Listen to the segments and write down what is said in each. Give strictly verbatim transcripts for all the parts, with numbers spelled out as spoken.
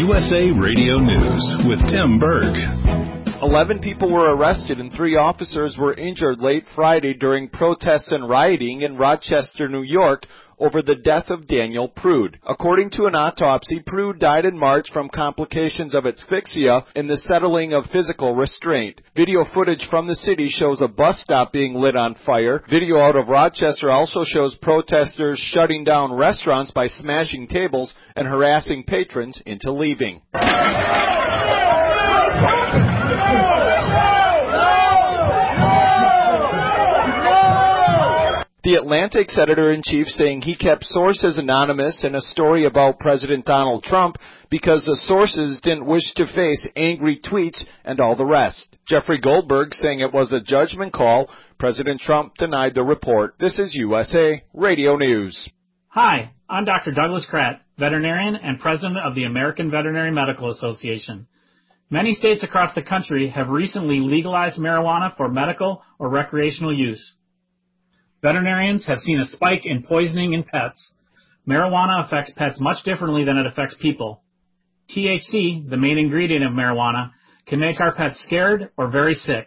U S A Radio News with Tim Berg. Eleven people were arrested and three officers were injured late Friday during protests and rioting in Rochester, New York, over the death of Daniel Prude. According to an autopsy, Prude died in March from complications of asphyxia and the settling of physical restraint. Video footage from the city shows a bus stop being lit on fire. Video out of Rochester also shows protesters shutting down restaurants by smashing tables and harassing patrons into leaving. The Atlantic's editor-in-chief saying he kept sources anonymous in a story about President Donald Trump because the sources didn't wish to face angry tweets and all the rest. Jeffrey Goldberg saying it was a judgment call. President Trump denied the report. This is U S A Radio News. Hi, I'm Doctor Douglas Kratt, veterinarian and president of the American Veterinary Medical Association. Many states across the country have recently legalized marijuana for medical or recreational use. Veterinarians have seen a spike in poisoning in pets. Marijuana affects pets much differently than it affects people. T H C, the main ingredient of marijuana, can make our pets scared or very sick.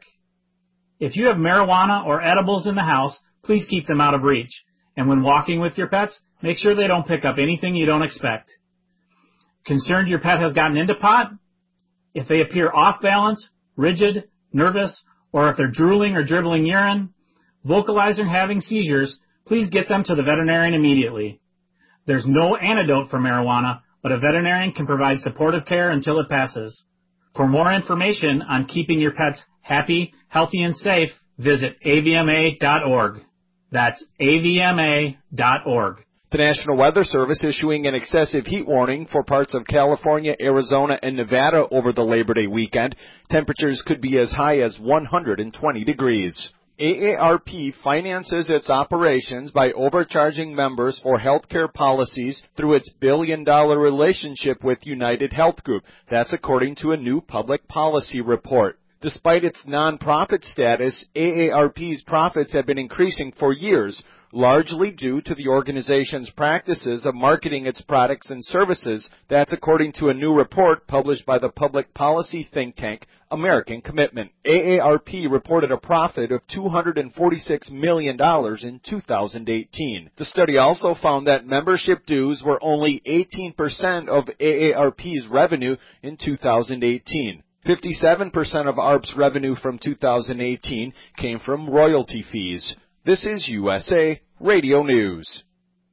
If you have marijuana or edibles in the house, please keep them out of reach. And when walking with your pets, make sure they don't pick up anything you don't expect. Concerned your pet has gotten into pot? If they appear off balance, rigid, nervous, or if they're drooling or dribbling urine, vocalizing or having seizures, please get them to the veterinarian immediately. There's no antidote for marijuana, but a veterinarian can provide supportive care until it passes. For more information on keeping your pets happy, healthy, and safe, visit A V M A dot org. That's A V M A dot org. The National Weather Service issuing an excessive heat warning for parts of California, Arizona, and Nevada over the Labor Day weekend. Temperatures could be as high as one hundred twenty degrees. A A R P finances its operations by overcharging members for health care policies through its billion-dollar relationship with United Health Group. That's according to a new public policy report. Despite its nonprofit status, A A R P's profits have been increasing for years, largely due to the organization's practices of marketing its products and services. That's according to a new report published by the public policy think tank American Commitment. A A R P reported a profit of two hundred forty-six million dollars in two thousand eighteen. The study also found that membership dues were only eighteen percent of A A R P's revenue in two thousand eighteen. fifty-seven percent of A A R P's revenue from two thousand eighteen came from royalty fees. This is U S A Radio News.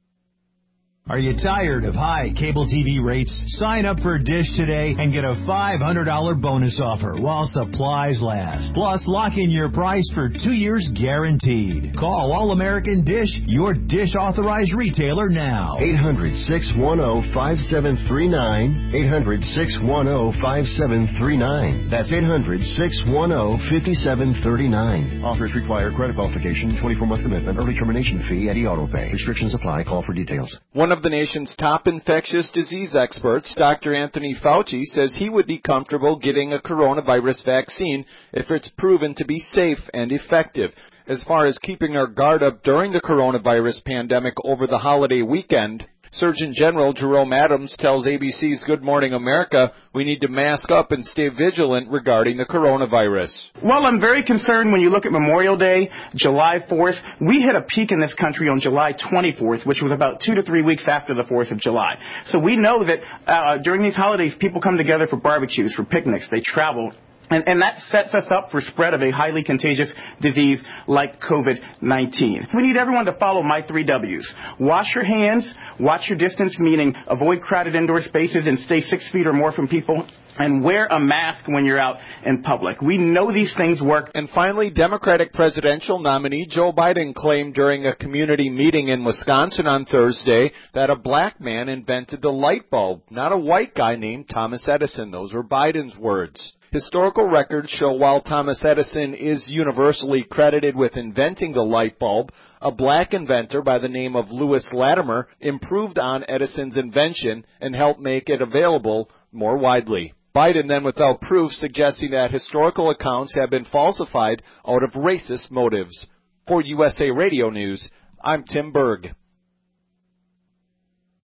Are you tired of high cable T V rates? Sign up for Dish today and get a five hundred dollars bonus offer while supplies last. Plus, lock in your price for two years guaranteed. Call All American Dish, your Dish authorized retailer now. eight hundred, six one zero, five seven three nine. eight hundred, six one zero, five seven three nine. That's eight hundred, six one zero, five seven three nine. Offers require credit qualification, twenty-four month commitment, early termination fee, and e-auto pay. Restrictions apply. Call for details. One of the nation's top infectious disease experts, Doctor Anthony Fauci, says he would be comfortable getting a coronavirus vaccine if it's proven to be safe and effective. As far as keeping our guard up during the coronavirus pandemic over the holiday weekend, Surgeon General Jerome Adams tells A B C's Good Morning America we need to mask up and stay vigilant regarding the coronavirus. Well, I'm very concerned when you look at Memorial Day, July fourth. We hit a peak in this country on July twenty-fourth, which was about two to three weeks after the fourth of July. So we know that uh, during these holidays, people come together for barbecues, for picnics, they travel. And, and that sets us up for spread of a highly contagious disease like COVID nineteen. We need everyone to follow my three W's. Wash your hands, watch your distance, meaning avoid crowded indoor spaces and stay six feet or more from people, and wear a mask when you're out in public. We know these things work. And finally, Democratic presidential nominee Joe Biden claimed during a community meeting in Wisconsin on Thursday that a black man invented the light bulb, not a white guy named Thomas Edison. Those were Biden's words. Historical records show while Thomas Edison is universally credited with inventing the light bulb, a black inventor by the name of Lewis Latimer improved on Edison's invention and helped make it available more widely. Biden then, without proof, suggesting that historical accounts have been falsified out of racist motives. For U S A Radio News, I'm Tim Berg.